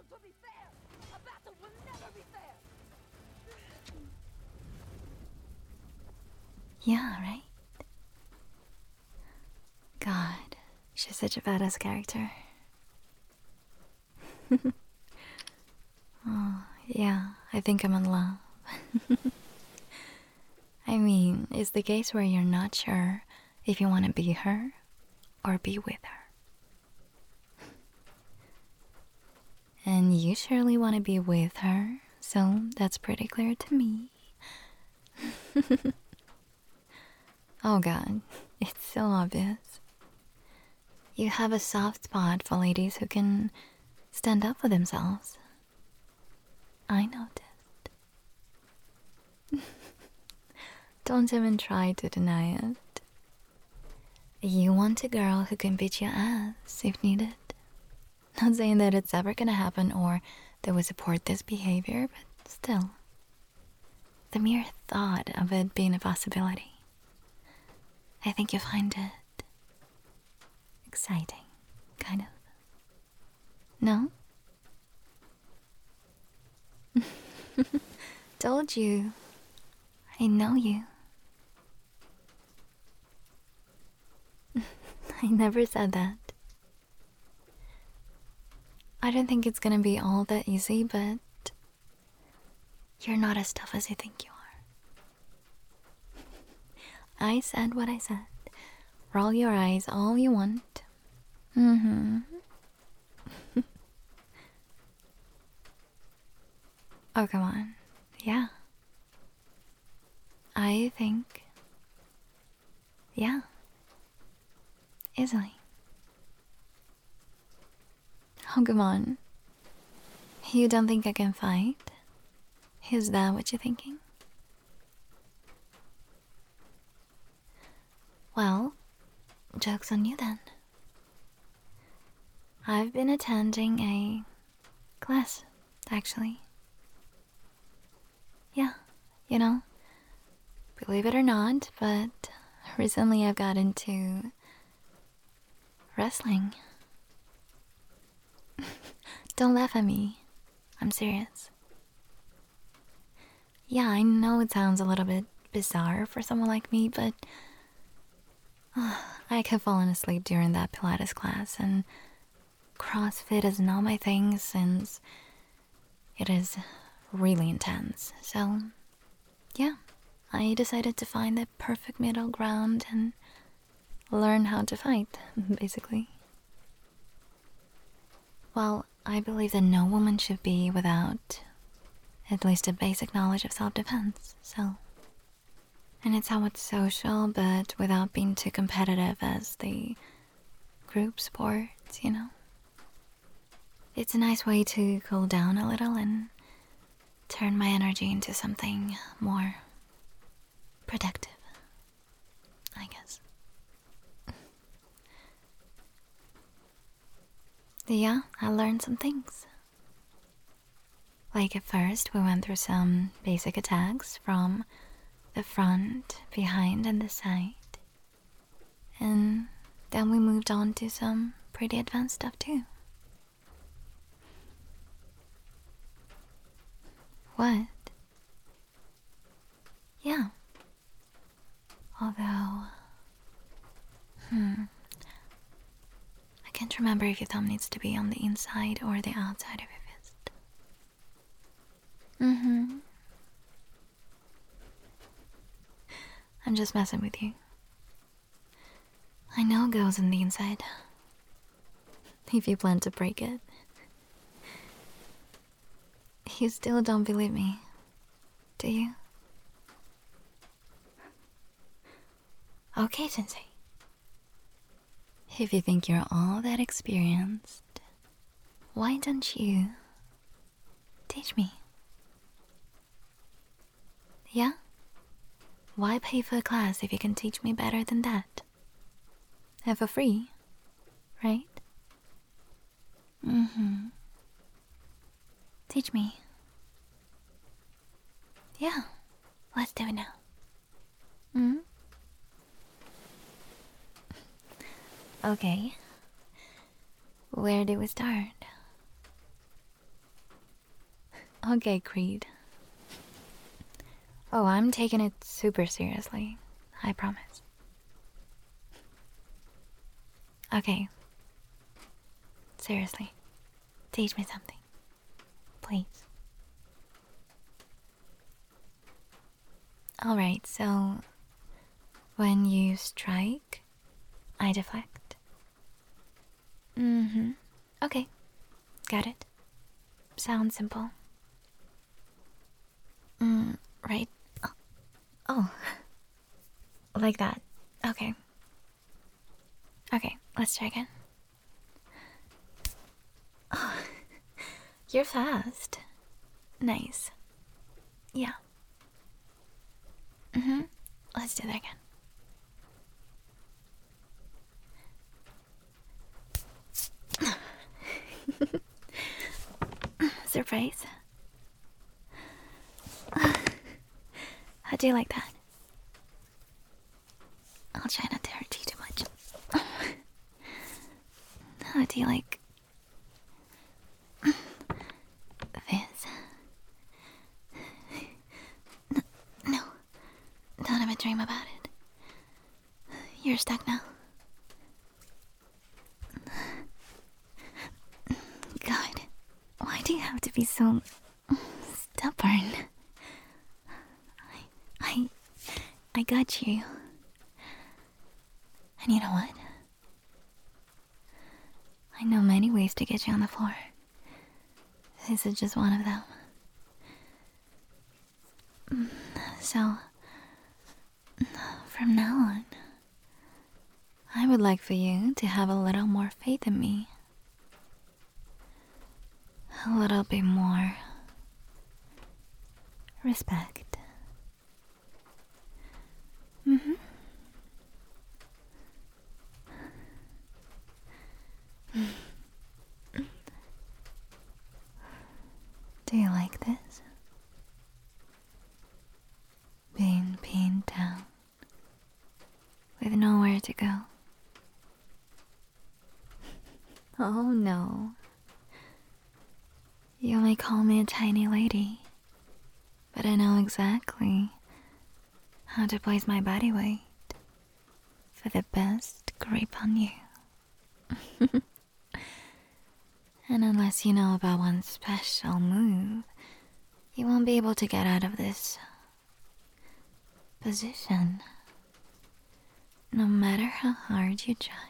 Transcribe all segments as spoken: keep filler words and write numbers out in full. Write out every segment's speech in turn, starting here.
to be fair. A battle will never be fair. Yeah, right? God, she's such a badass character. Oh, yeah, I think I'm in love. I mean, it's the case where you're not sure if you want to be her or be with her. And you surely want to be with her, so that's pretty clear to me. Oh god, it's so obvious. You have a soft spot for ladies who can stand up for themselves. I noticed. Don't even try to deny it. You want a girl who can beat your ass if needed. Not saying that it's ever gonna happen or that we support this behavior, but still. The mere thought of it being a possibility. I think you find it exciting, kind of. No? Told you. I know you. I never said that. I don't think it's gonna be all that easy, but you're not as tough as you think you are. I said what I said. Roll your eyes all you want. Mm-hmm. Oh, come on. Yeah. I think... Yeah. Easily. Oh, come on. You don't think I can fight? Is that what you're thinking? Well, joke's on you then. I've been attending a class, actually. Yeah, you know, believe it or not, but recently I've got into wrestling. Don't laugh at me. I'm serious. Yeah, I know it sounds a little bit bizarre for someone like me, but uh, I kept falling asleep during that Pilates class, and CrossFit is not my thing since it is really intense. So, yeah, I decided to find the perfect middle ground and learn how to fight, basically. Well, I believe that no woman should be without at least a basic knowledge of self-defense, so... And it's somewhat social, but without being too competitive as the group sports, you know? It's a nice way to cool down a little and turn my energy into something more productive, I guess. Yeah, I learned some things. Like at first, we went through some basic attacks from the front, behind, and the side. And then we moved on to some pretty advanced stuff too. What? Yeah. Although... Hmm... I can't remember if your thumb needs to be on the inside or the outside of your fist. Mm-hmm. I'm just messing with you. I know it goes on the inside. If you plan to break it. You still don't believe me, do you? Okay, Sensei. If you think you're all that experienced, why don't you teach me? Yeah? Why pay for a class if you can teach me better than that? And for free, right? Mm-hmm. Teach me. Yeah, let's do it now. Hmm? Okay. Where do we start? Okay, Creed. Oh, I'm taking it super seriously. I promise. Okay. Seriously. Teach me something. Please. Alright, so when you strike, I deflect. Mm-hmm. Okay. Got it. Sounds simple. Mm, right. Oh. oh. Like that. Okay. Okay, let's try again. Oh. You're fast. Nice. Yeah. Mm-hmm. Let's do that again. Surprise. How do you like that? I'll try not to hurt you too much. How do you like this? N no, don't have a dream about it. You're stuck now. God, why do you have to be so stubborn? I, I, I got you. And you know what? I know many ways to get you on the floor. This is just one of them. So, from now on, I would like for you to have a little more faith in me. A little bit more respect. Mm-hmm. Do you like this? Being pinned down with nowhere to go. Oh no. You may call me a tiny lady, but I know exactly how to place my body weight for the best grip on you. And unless you know about one special move, you won't be able to get out of this position, no matter how hard you try.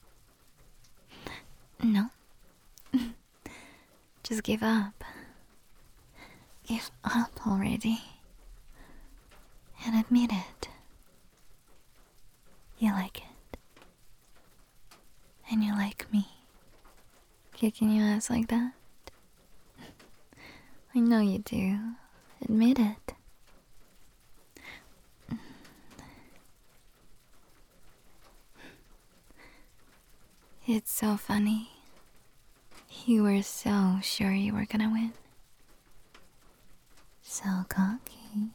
No. Just give up. Give up already. And admit it. You like it. And you like me. Kicking your ass like that? I know you do. Admit it. It's so funny. You were so sure you were gonna win. So cocky.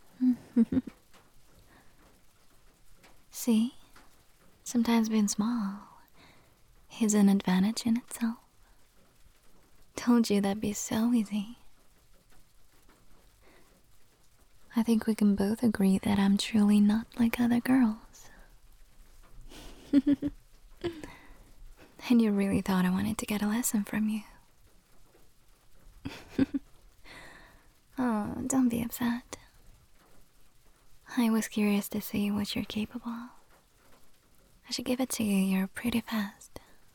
See? Sometimes being small is an advantage in itself. Told you that'd be so easy. I think we can both agree that I'm truly not like other girls. And you really thought I wanted to get a lesson from you. Oh, don't be upset. I was curious to see what you're capable of. I should give it to you, you're pretty fast.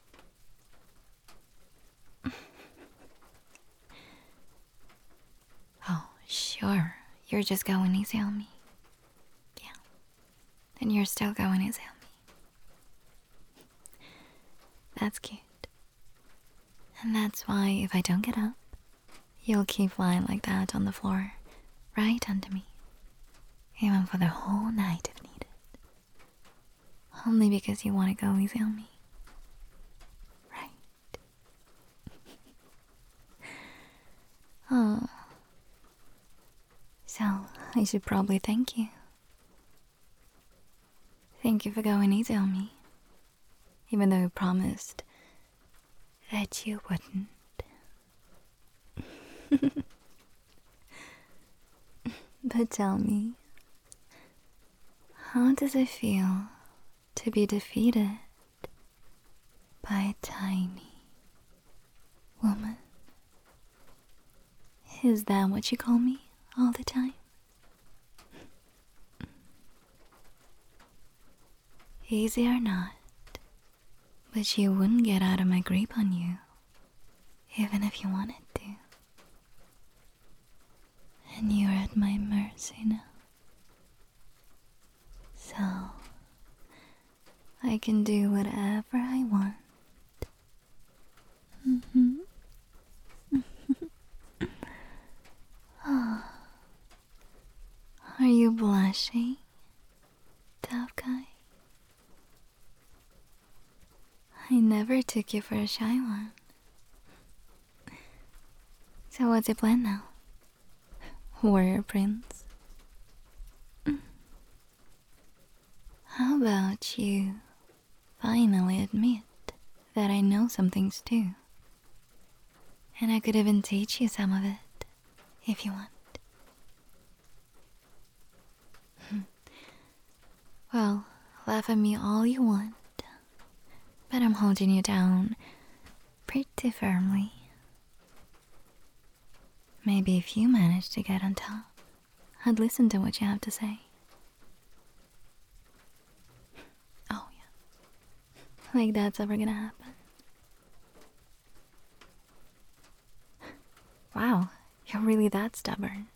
Oh, sure. You're just going easy on me. Yeah. And you're still going easy on me. That's cute. And that's why if I don't get up, you'll keep flying like that on the floor, right under me. Even for the whole night if needed. Only because you want to go easy on me. Right. Oh. So, I should probably thank you. Thank you for going easy on me. Even though you promised that you wouldn't. But tell me, how does it feel to be defeated by a tiny woman? Is that what you call me all the time? Easy or not, but you wouldn't get out of my grip on you, even if you wanted to. And you're at my mercy now. So, I can do whatever I want. Mm-hmm. Oh. Are you blushing, tough guy? I never took you for a shy one. So what's your plan now? Warrior Prince? How about you finally admit that I know some things too? And I could even teach you some of it, if you want. Well, laugh at me all you want, but I'm holding you down pretty firmly. Maybe if you manage to get on top, I'd listen to what you have to say. Oh, yeah. Like that's ever gonna happen. Wow, you're really that stubborn.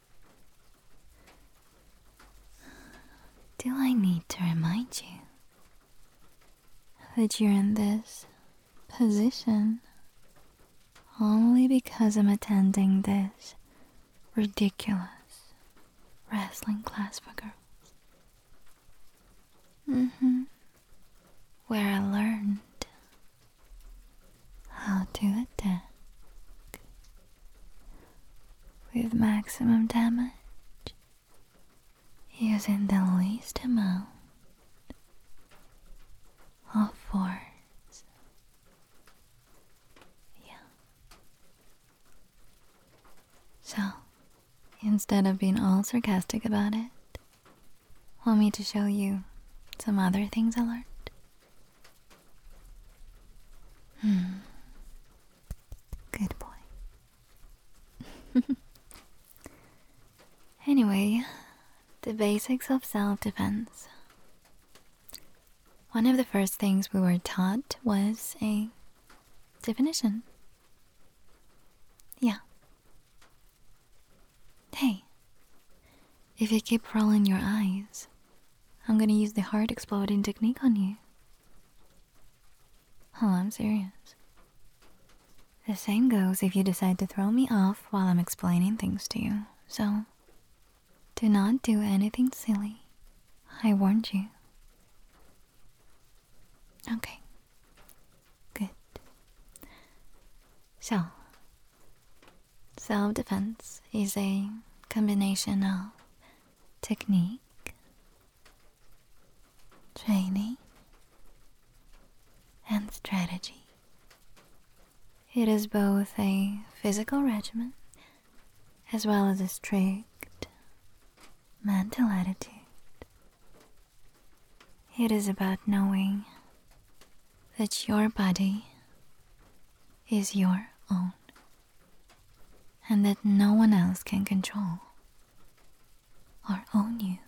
Do I need to remind you that you're in this position only because I'm attending this ridiculous wrestling class for girls? Mm-hmm. Where I learned how to attack with maximum damage using the least amount of force. Yeah. So, instead of being all sarcastic about it, want me to show you some other things I learned? Hmm. Good boy. Anyway, the basics of self-defense. One of the first things we were taught was a definition. Yeah. Hey, if you keep rolling your eyes, I'm gonna use the heart exploding technique on you. Oh, I'm serious. The same goes if you decide to throw me off while I'm explaining things to you, so do not do anything silly. I warned you. Okay. Good. So, self-defense is a combination of technique, training, and strategy. It is both a physical regimen as well as a strict mental attitude. It is about knowing that your body is your own and that no one else can control or own you.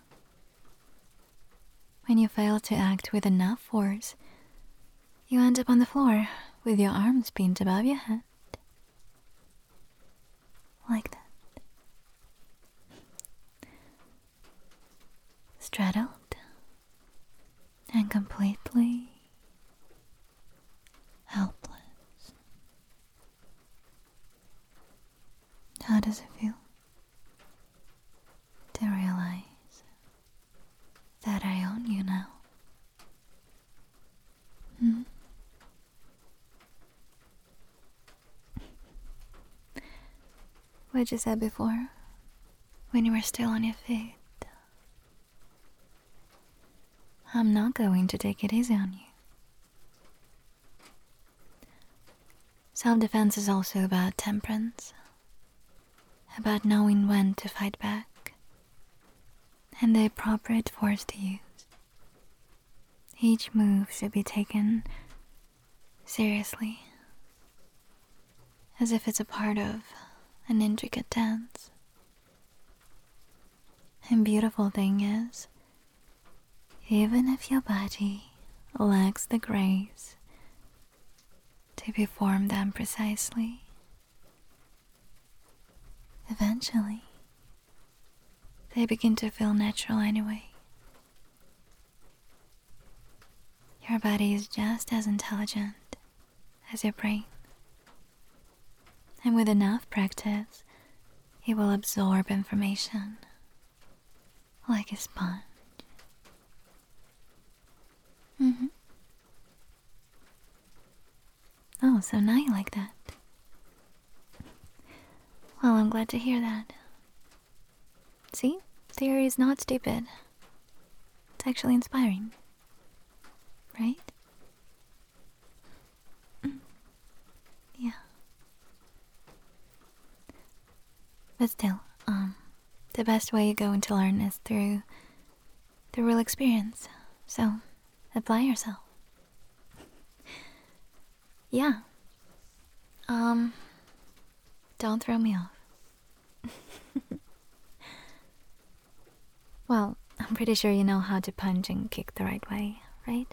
When you fail to act with enough force, you end up on the floor with your arms pinned above your head. Like that. Straddled and completely helpless. How does it feel to realize that I own you now? Hmm? What you said before, when you were still on your feet. I'm not going to take it easy on you. Self-defense is also about temperance, about knowing when to fight back and the appropriate force to use. Each move should be taken seriously, as if it's a part of an intricate dance. And beautiful thing is, even if your body lacks the grace to perform them precisely, eventually they begin to feel natural anyway. Your body is just as intelligent as your brain, and with enough practice, it will absorb information like a sponge. Mm-hmm. Oh, so now you like that. Well, I'm glad to hear that. See? Theory is not stupid. It's actually inspiring. Right? Mm. Yeah. But still, um, the best way you're going to learn is through the real experience. So, apply yourself. Yeah. Um, don't throw me off. Well, I'm pretty sure you know how to punch and kick the right way, right?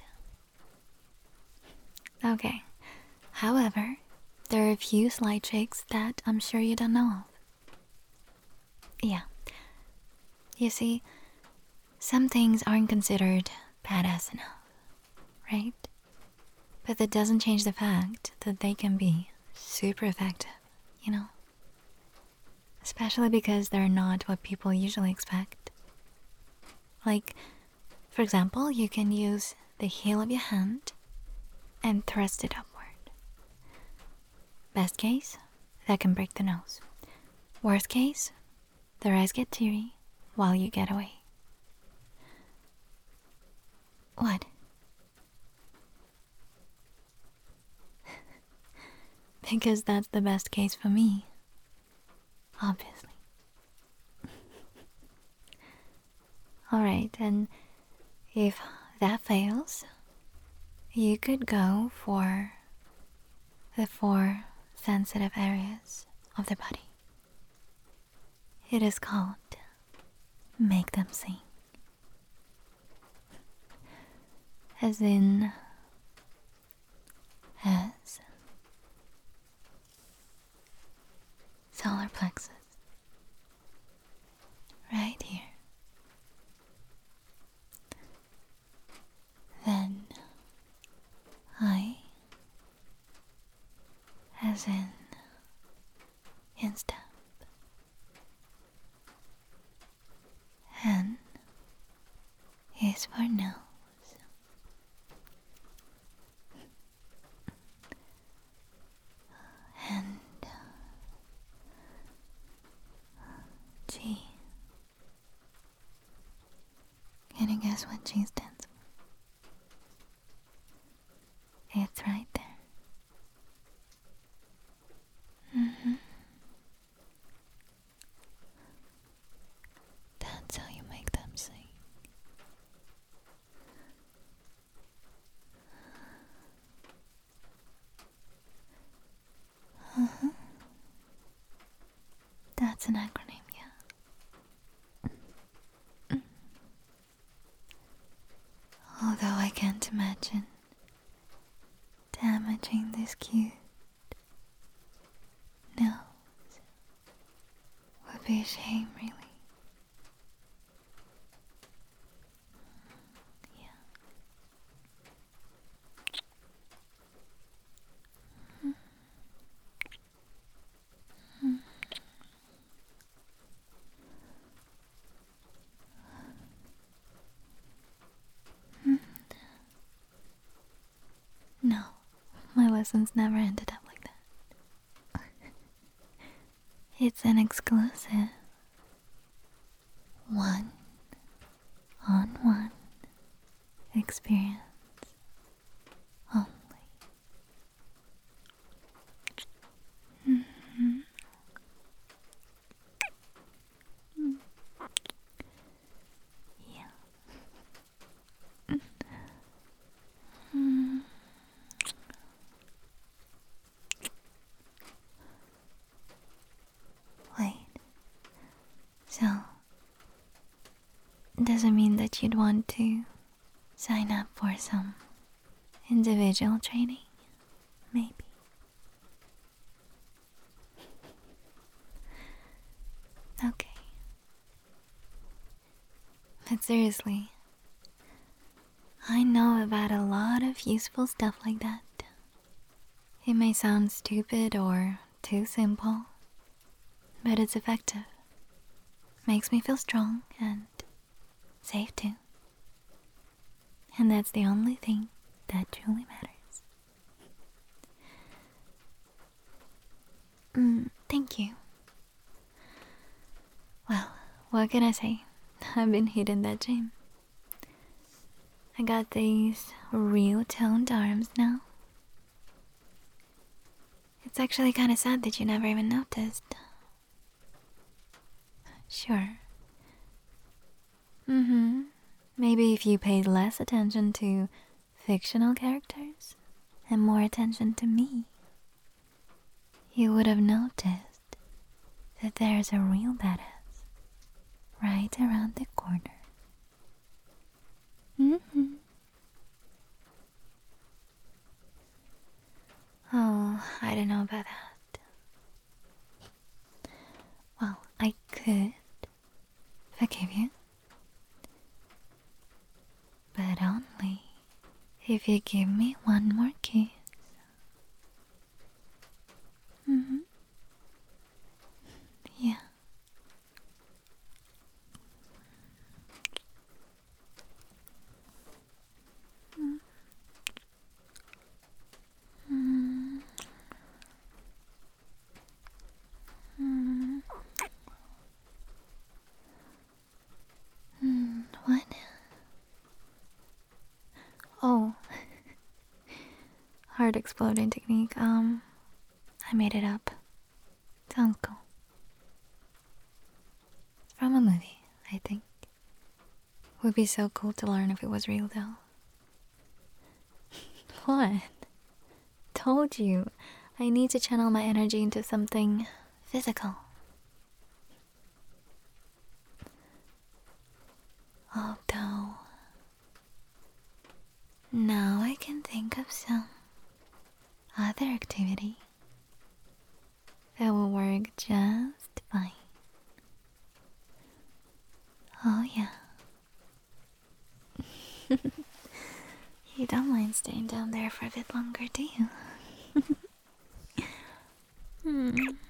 Okay. However, there are a few slight tricks that I'm sure you don't know of. Yeah. You see, some things aren't considered badass enough, right? But that doesn't change the fact that they can be super effective, you know? Especially because they're not what people usually expect. Like, for example, you can use the heel of your hand and thrust it upward. Best case, that can break the nose. Worst case, their eyes get teary while you get away. What? Because that's the best case for me. Obviously. Alright, and if that fails, you could go for the four sensitive areas of the body. It is called make them sing. As in, as solar plexus, right here. Then I, as in instep. N is for nose. And G. Can you guess what G stands for? It's right there. Mm-hmm. That's how you make them sing. Uh-huh. That's an acronym, yeah. Mm. Although I can't imagine damaging this cute nose. Would be a shame, really. Yeah. Mm. Mm. Mm. No, my lessons never ended up like that. It's an exclusive one on one experience only. Mm-hmm. Mm. doesn't mean that you'd want to sign up for some individual training, maybe. Okay. But seriously, I know about a lot of useful stuff like that. It may sound stupid or too simple, but it's effective. Makes me feel strong and safe too. And that's the only thing that truly matters. Mm, thank you. Well, what can I say? I've been hitting that gym. I got these real toned arms now. It's actually kind of sad that you never even noticed. Sure. Mm-hmm. Maybe if you paid less attention to fictional characters and more attention to me, you would have noticed that there's a real badass right around the corner. Mm-hmm. Oh, I don't know about that. Well, I could forgive you, but only if you give me one more kiss. Mm-hmm. Yeah. Mm. Mm. Mm. Mm. What? Oh. Heart exploding technique. Um, I made it up. Sounds cool. It's from a movie, I think. Would be so cool to learn if it was real though. What? Told you. I need to channel my energy into something physical. Although, now I can think of some other activity that will work just fine. Oh yeah. You don't mind staying down there for a bit longer, do you? Hmm.